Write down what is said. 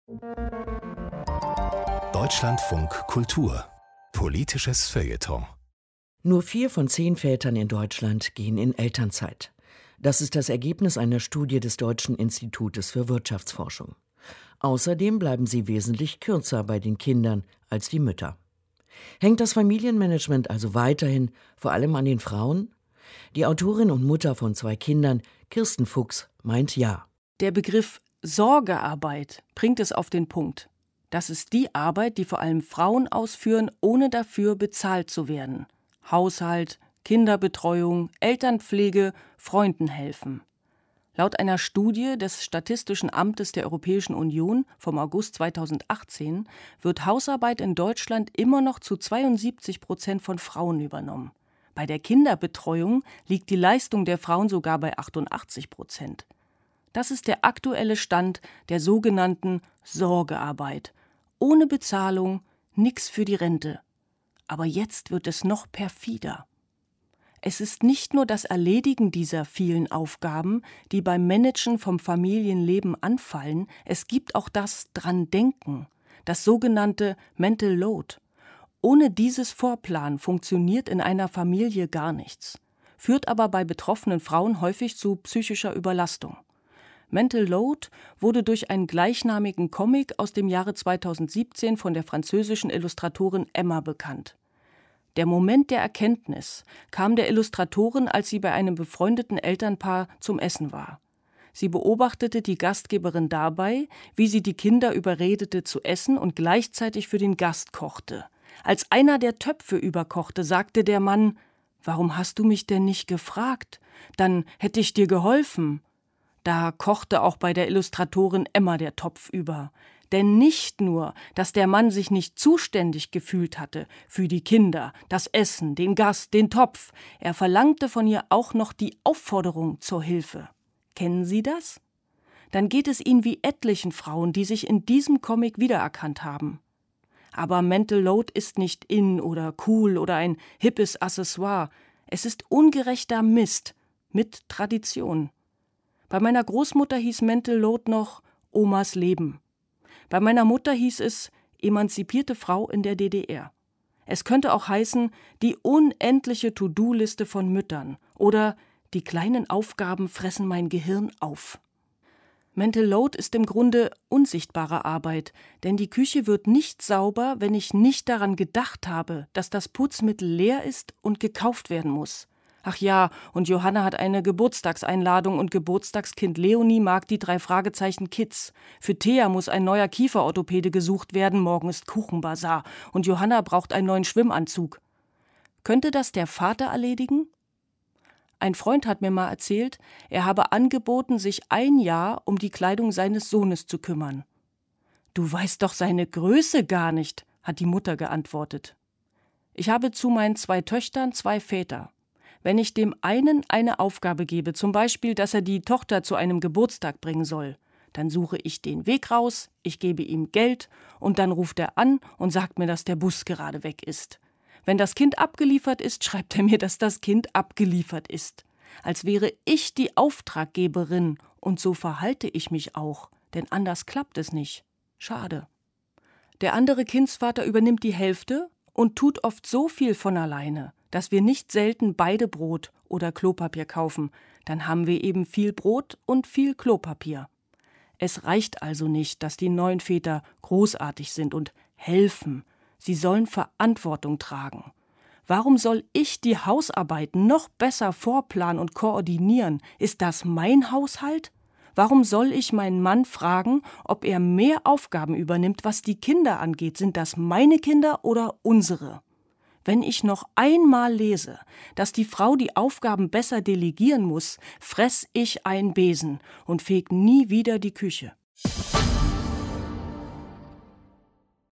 Deutschlandfunk Kultur. Politisches Feuilleton. Nur 4 von 10 Vätern in Deutschland gehen in Elternzeit. Das ist das Ergebnis einer Studie des Deutschen Institutes für Wirtschaftsforschung. Außerdem bleiben sie wesentlich kürzer bei den Kindern als die Mütter. Hängt das Familienmanagement also weiterhin vor allem an den Frauen? Die Autorin und Mutter von 2 Kindern, Kirsten Fuchs, meint ja. Der Begriff Sorgearbeit bringt es auf den Punkt. Das ist die Arbeit, die vor allem Frauen ausführen, ohne dafür bezahlt zu werden. Haushalt, Kinderbetreuung, Elternpflege, Freunden helfen. Laut einer Studie des Statistischen Amtes der Europäischen Union vom August 2018 wird Hausarbeit in Deutschland immer noch zu 72% von Frauen übernommen. Bei der Kinderbetreuung liegt die Leistung der Frauen sogar bei 88%. Das ist der aktuelle Stand der sogenannten Sorgearbeit. Ohne Bezahlung, nix für die Rente. Aber jetzt wird es noch perfider. Es ist nicht nur das Erledigen dieser vielen Aufgaben, die beim Managen vom Familienleben anfallen, es gibt auch das Dran-Denken, das sogenannte Mental Load. Ohne dieses Vorplan funktioniert in einer Familie gar nichts, führt aber bei betroffenen Frauen häufig zu psychischer Überlastung. Mental Load wurde durch einen gleichnamigen Comic aus dem Jahre 2017 von der französischen Illustratorin Emma bekannt. Der Moment der Erkenntnis kam der Illustratorin, als sie bei einem befreundeten Elternpaar zum Essen war. Sie beobachtete die Gastgeberin dabei, wie sie die Kinder überredete zu essen und gleichzeitig für den Gast kochte. Als einer der Töpfe überkochte, sagte der Mann: »Warum hast du mich denn nicht gefragt? Dann hätte ich dir geholfen.« Da kochte auch bei der Illustratorin Emma der Topf über. Denn nicht nur, dass der Mann sich nicht zuständig gefühlt hatte für die Kinder, das Essen, den Gast, den Topf, er verlangte von ihr auch noch die Aufforderung zur Hilfe. Kennen Sie das? Dann geht es Ihnen wie etlichen Frauen, die sich in diesem Comic wiedererkannt haben. Aber Mental Load ist nicht in oder cool oder ein hippes Accessoire. Es ist ungerechter Mist mit Tradition. Bei meiner Großmutter hieß Mental Load noch Omas Leben. Bei meiner Mutter hieß es emanzipierte Frau in der DDR. Es könnte auch heißen die unendliche To-Do-Liste von Müttern oder die kleinen Aufgaben fressen mein Gehirn auf. Mental Load ist im Grunde unsichtbare Arbeit, denn die Küche wird nicht sauber, wenn ich nicht daran gedacht habe, dass das Putzmittel leer ist und gekauft werden muss. Ach ja, und Johanna hat eine Geburtstagseinladung und Geburtstagskind Leonie mag die 3 Fragezeichen Kids. Für Thea muss ein neuer Kieferorthopäde gesucht werden, morgen ist Kuchenbazar und Johanna braucht einen neuen Schwimmanzug. Könnte das der Vater erledigen? Ein Freund hat mir mal erzählt, er habe angeboten, sich 1 Jahr um die Kleidung seines Sohnes zu kümmern. »Du weißt doch seine Größe gar nicht«, hat die Mutter geantwortet. Ich habe zu meinen 2 Töchtern 2 Väter. Wenn ich dem einen eine Aufgabe gebe, zum Beispiel, dass er die Tochter zu einem Geburtstag bringen soll, dann suche ich den Weg raus, ich gebe ihm Geld und dann ruft er an und sagt mir, dass der Bus gerade weg ist. Wenn das Kind abgeliefert ist, schreibt er mir, dass das Kind abgeliefert ist. Als wäre ich die Auftraggeberin und so verhalte ich mich auch, denn anders klappt es nicht. Schade. Der andere Kindsvater übernimmt die Hälfte und tut oft so viel von alleine, dass wir nicht selten beide Brot oder Klopapier kaufen. Dann haben wir eben viel Brot und viel Klopapier. Es reicht also nicht, dass die neuen Väter großartig sind und helfen. Sie sollen Verantwortung tragen. Warum soll ich die Hausarbeiten noch besser vorplanen und koordinieren? Ist das mein Haushalt? Warum soll ich meinen Mann fragen, ob er mehr Aufgaben übernimmt, was die Kinder angeht? Sind das meine Kinder oder unsere? Wenn ich noch einmal lese, dass die Frau die Aufgaben besser delegieren muss, fress ich einen Besen und feg nie wieder die Küche.